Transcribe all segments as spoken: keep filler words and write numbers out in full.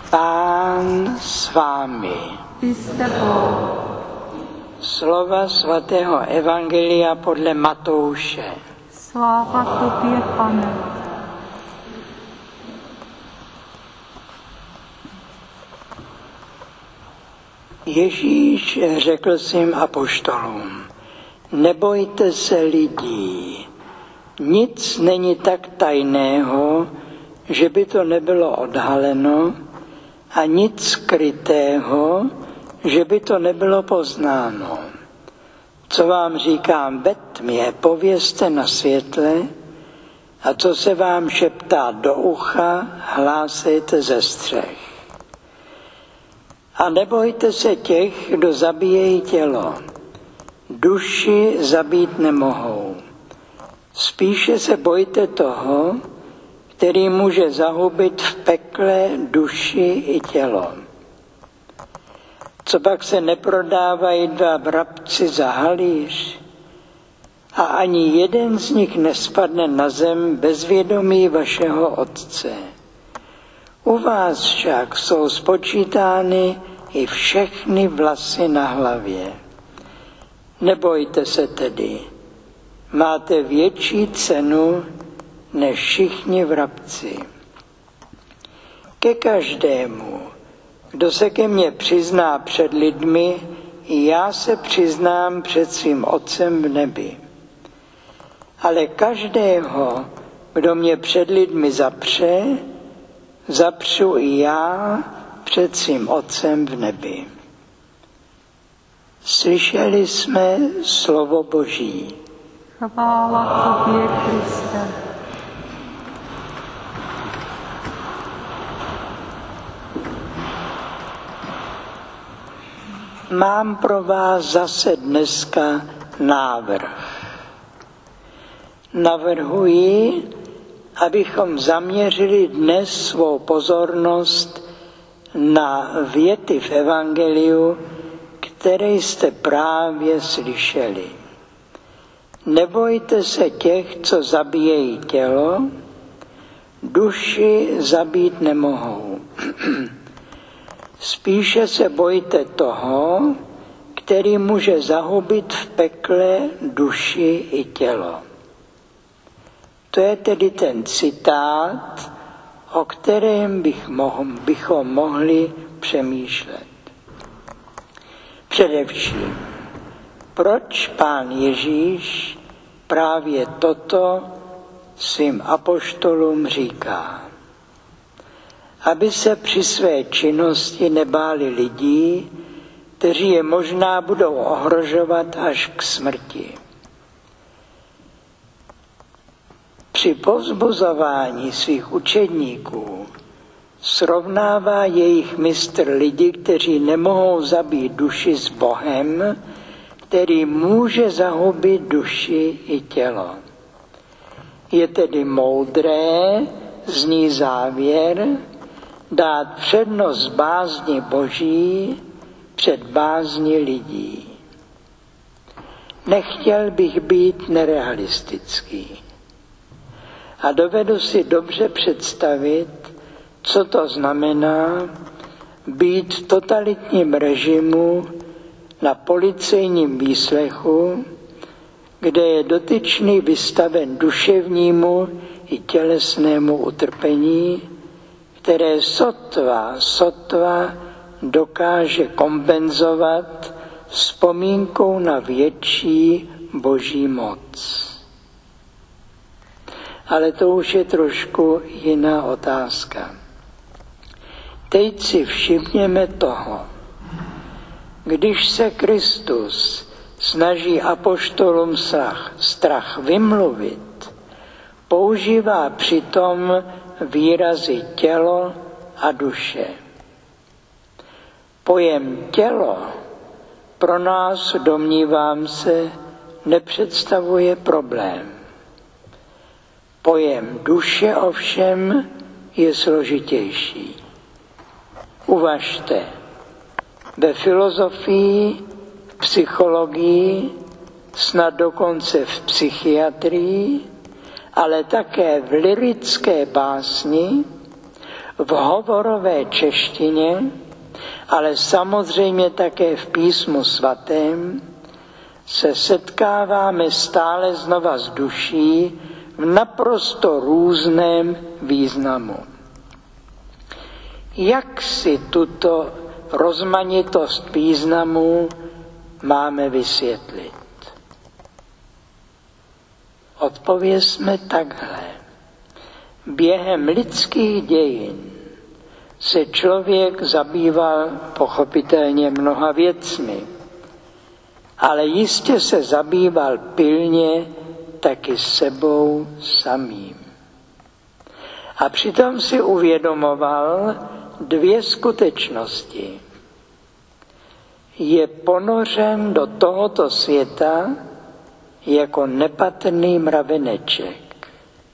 Pán s vámi. Slova svatého Evangelia podle Matouše. Sláva tobě, Pane. Ježíš řekl svým apoštolům: nebojte se lidí, nic není tak tajného, že by to nebylo odhaleno, a nic skrytého, že by to nebylo poznáno. Co vám říkám ve tmě, povězte na světle, a co se vám šeptá do ucha, hlásejte ze střech. A nebojte se těch, kdo zabíjejí tělo. Duši zabít nemohou. Spíše se bojte toho, který může zahubit v pekle duši i tělo. Copak se neprodávají dva vrabci za halíř? A ani jeden z nich nespadne na zem bez vědomí vašeho Otce. U vás však jsou spočítány i všechny vlasy na hlavě. Nebojte se tedy, máte větší cenu než všichni vrabci. Ke každému, kdo se ke mně přizná před lidmi, i já se přiznám před svým Otcem v nebi. Ale každého, kdo mě před lidmi zapře, zapřu i já před svým Otcem v nebi. Slyšeli jsme slovo Boží. Chvála tobě, Kriste. Mám pro vás zase dneska návrh. Navrhuji, abychom zaměřili dnes svou pozornost na věty v Evangeliu, které jste právě slyšeli. Nebojte se těch, co zabíjejí tělo, duši zabít nemohou. Spíše se bojte toho, který může zahubit v pekle duši i tělo. To je tedy ten citát, o kterém bych mohl, bychom mohli přemýšlet. Především, proč Pán Ježíš právě toto svým apoštolům říká? Aby se při své činnosti nebáli lidí, kteří je možná budou ohrožovat až k smrti. Při povzbuzování svých učedníků srovnává jejich mistr lidi, kteří nemohou zabít duši s Bohem, který může zahubit duši i tělo. Je tedy moudré, zní závěr, dát přednost bázni Boží před bázni lidí. Nechtěl bych být nerealistický. A dovedu si dobře představit, co to znamená být v totalitním režimu na policejním výslechu, kde je dotyčný vystaven duševnímu i tělesnému utrpení, které sotva, sotva dokáže kompenzovat vzpomínkou na větší Boží moc. Ale to už je trošku jiná otázka. Teď si všimněme toho, když se Kristus snaží apoštolům strach, strach vymluvit, používá přitom výrazy tělo a duše. Pojem tělo pro nás, domnívám se, nepředstavuje problém. Pojem duše ovšem je složitější. Uvažte, ve filozofii, v psychologii, snad dokonce v psychiatrii, ale také v lyrické básni v hovorové češtině, ale samozřejmě také v písmu svatém, se setkáváme stále znova s duší v naprosto různém významu. Jak si tuto rozmanitost významů máme vysvětlit? Odpovězme takhle. Během lidských dějin se člověk zabýval pochopitelně mnoha věcmi, ale jistě se zabýval pilně taky sebou samým. A přitom si uvědomoval dvě skutečnosti. Je ponořen do tohoto světa jako nepatrný mraveneček,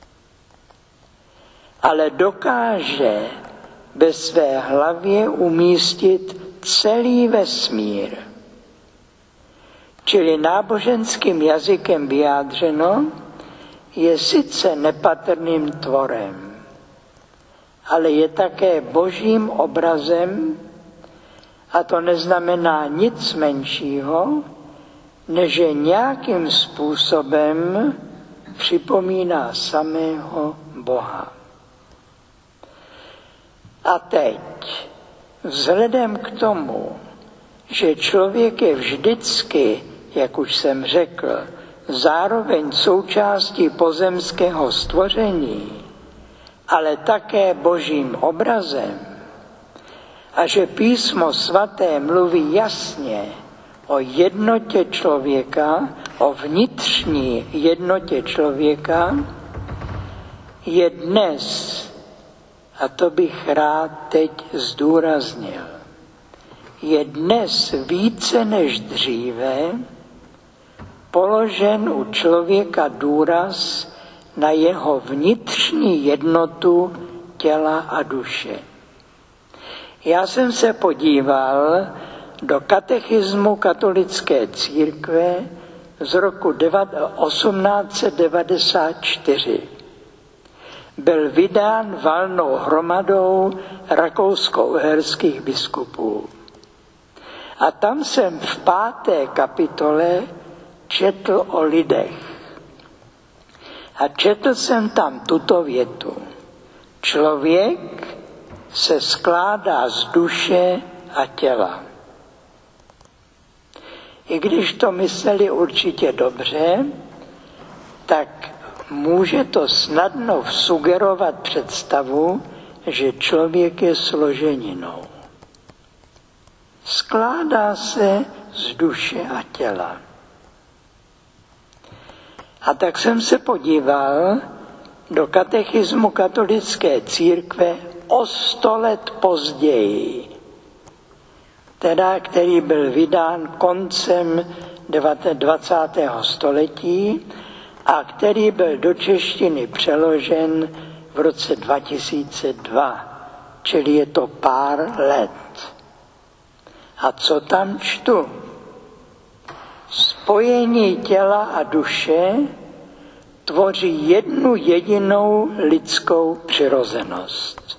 ale dokáže ve své hlavě umístit celý vesmír. Čili náboženským jazykem vyjádřeno, je sice nepatrným tvorem, ale je také božím obrazem, a to neznamená nic menšího, než že nějakým způsobem připomíná samého Boha. A teď, vzhledem k tomu, že člověk je vždycky, jak už jsem řekl, zároveň součástí pozemského stvoření, ale také božím obrazem, a že písmo svaté mluví jasně o jednotě člověka, o vnitřní jednotě člověka, je dnes, a to bych rád teď zdůraznil, je dnes více než dříve položen u člověka důraz na jeho vnitřní jednotu těla a duše. Já jsem se podíval do katechismu katolické církve z roku osmnáct set devadesát čtyři. Byl vydán valnou hromadou rakousko-uherských biskupů. A tam jsem v páté kapitole četl o lidech. A četl jsem tam tuto větu. Člověk se skládá z duše a těla. I když to mysleli určitě dobře, tak může to snadno sugerovat představu, že člověk je složeninou. Skládá se z duše a těla. A tak jsem se podíval do katechismu katolické církve o sto let později, teda který byl vydán koncem dvacátého století a který byl do češtiny přeložen v roce dva tisíce dva, čili je to pár let. A co tam čtu? Spojení těla a duše tvoří jednu jedinou lidskou přirozenost.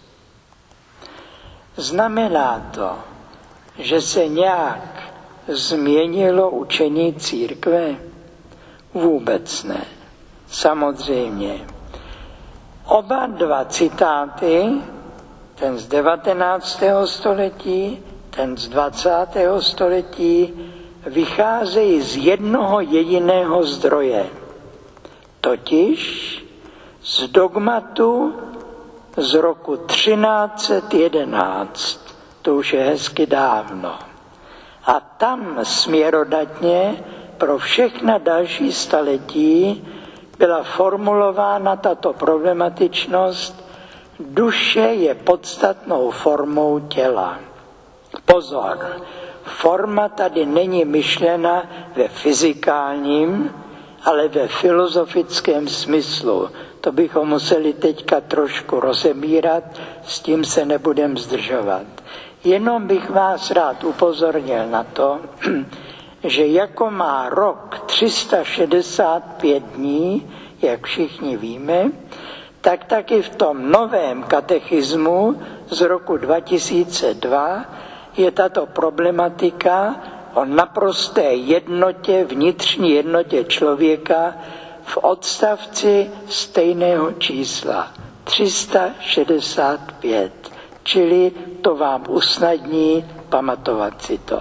Znamená to, že se nějak změnilo učení církve? Vůbec ne. Samozřejmě. Oba dva citáty, ten z devatenáctého století, ten z dvacátého století, vycházejí z jednoho jediného zdroje, totiž z dogmatu z roku třináct set jedenáct, to už je hezky dávno. A tam směrodatně pro všechna další staletí byla formulována tato problematičnost: duše je podstatnou formou těla. Pozor, forma tady není myšlena ve fyzikálním, ale ve filozofickém smyslu. To bychom museli teďka trošku rozebírat, s tím se nebudem zdržovat. Jenom bych vás rád upozornil na to, že jako má rok tři sta šedesát pět dní, jak všichni víme, tak taky v tom novém katechismu z roku dva tisíce dva je tato problematika o naprosté jednotě, vnitřní jednotě člověka v odstavci stejného čísla tři sta šedesát pět, čili to vám usnadní pamatovat si to.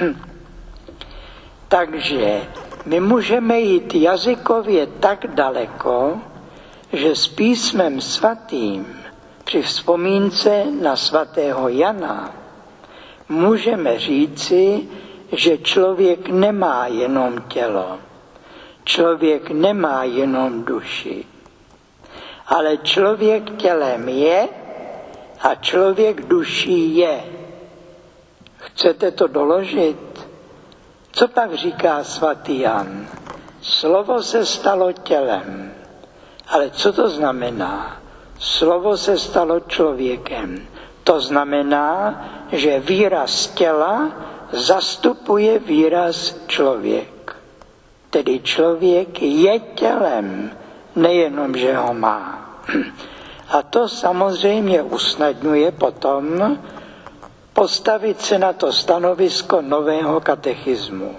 Takže my můžeme jít jazykově tak daleko, že s písmem svatým při vzpomínce na svatého Jana můžeme říci, že člověk nemá jenom tělo, člověk nemá jenom duši, ale člověk tělem je a člověk duší je. Chcete to doložit? Co pak říká svatý Jan? Slovo se stalo tělem. Ale co to znamená? Slovo se stalo člověkem. To znamená, že výraz těla zastupuje výraz člověk. Tedy člověk je tělem, nejenom, že ho má. A to samozřejmě usnadňuje potom postavit se na to stanovisko nového katechismu.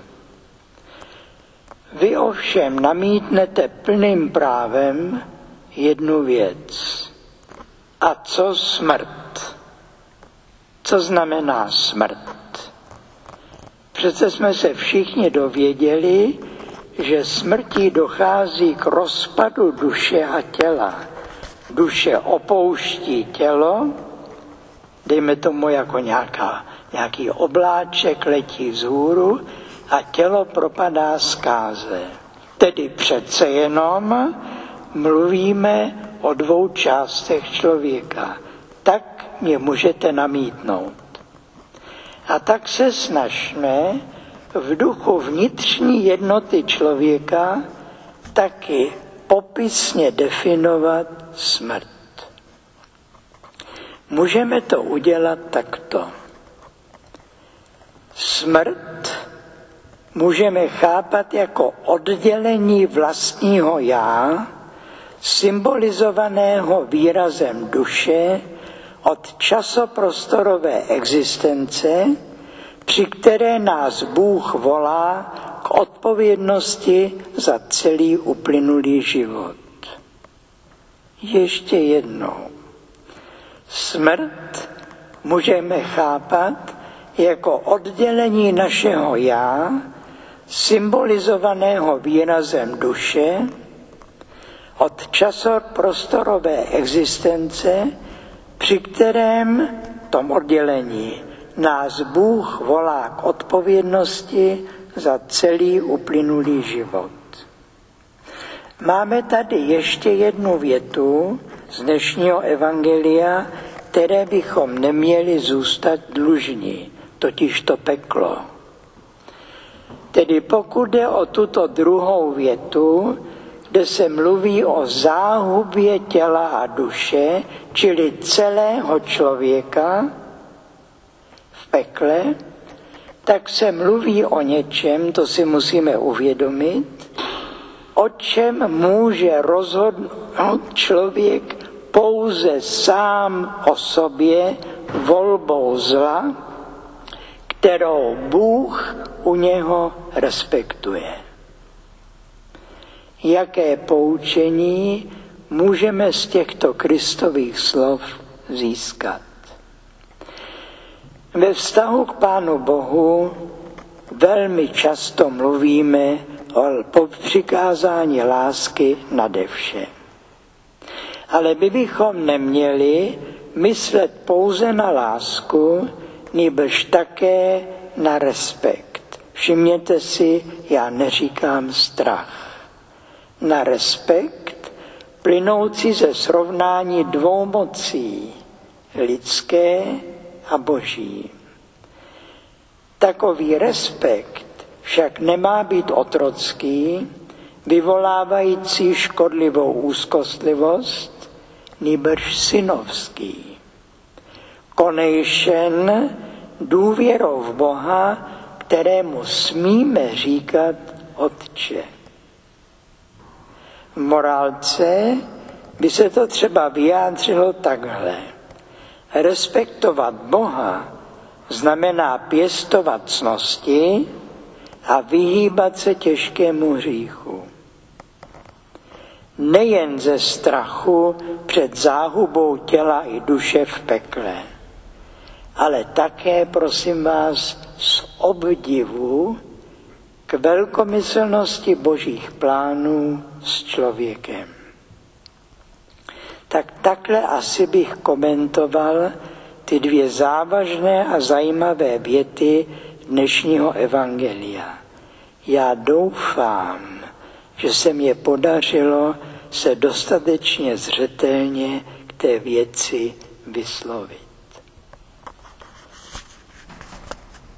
Vy ovšem namítnete plným právem jednu věc. A co smrt? Co znamená smrt? Přece jsme se všichni dověděli, že smrtí dochází k rozpadu duše a těla. Duše opouští tělo, dejme tomu jako nějaká, nějaký obláček letí vzhůru a tělo propadá zkáze. Tedy přece jenom mluvíme o dvou částech člověka. Tak mě můžete namítnout. A tak se snažme v duchu vnitřní jednoty člověka taky popisně definovat smrt. Můžeme to udělat takto. Smrt můžeme chápat jako oddělení vlastního já, symbolizovaného výrazem duše, od časoprostorové existence, při které nás Bůh volá k odpovědnosti za celý uplynulý život. Ještě jednou. Smrt můžeme chápat jako oddělení našeho já, symbolizovaného výrazem duše, od časoprostorové existence, při kterém tom oddělení nás Bůh volá k odpovědnosti za celý uplynulý život. Máme tady ještě jednu větu z dnešního evangelia, které bychom neměli zůstat dlužní, totiž to peklo. Tedy pokud jde o tuto druhou větu, kde se mluví o záhubě těla a duše, čili celého člověka v pekle, tak se mluví o něčem, to si musíme uvědomit, o čem může rozhodnout člověk pouze sám o sobě volbou zla, kterou Bůh u něho respektuje. Jaké poučení můžeme z těchto Kristových slov získat? Ve vztahu k Pánu Bohu velmi často mluvíme o přikázání lásky nade vše. Ale my bychom neměli myslet pouze na lásku, nýbrž také na respekt. Všimněte si, já neříkám strach. Na respekt plynoucí ze srovnání dvou mocí, lidské a boží. Takový respekt však nemá být otrocký, vyvolávající škodlivou úzkostlivost, nýbrž synovský. Konejšen důvěrou v Boha, kterému smíme říkat Otče. V morálce by se to třeba vyjádřilo takhle. Respektovat Boha znamená pěstovat ctnosti a vyhýbat se těžkému hříchu. Nejen ze strachu před záhubou těla i duše v pekle, ale také, prosím vás, z obdivu k velkomyslnosti Božích plánů s člověkem. Tak takhle asi bych komentoval ty dvě závažné a zajímavé věty dnešního evangelia. Já doufám, že se mě podařilo se dostatečně zřetelně k té věci vyslovit.